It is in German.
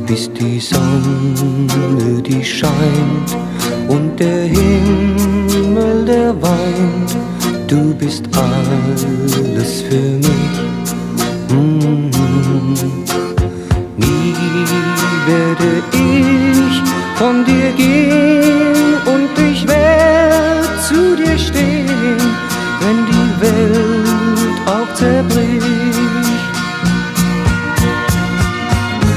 bist die Sonne, die scheint, und der Himmel, der weint. Du bist alles für mich. Nie werde ich von dir gehen, und ich werde zu dir stehen, wenn die Welt auch zerbricht.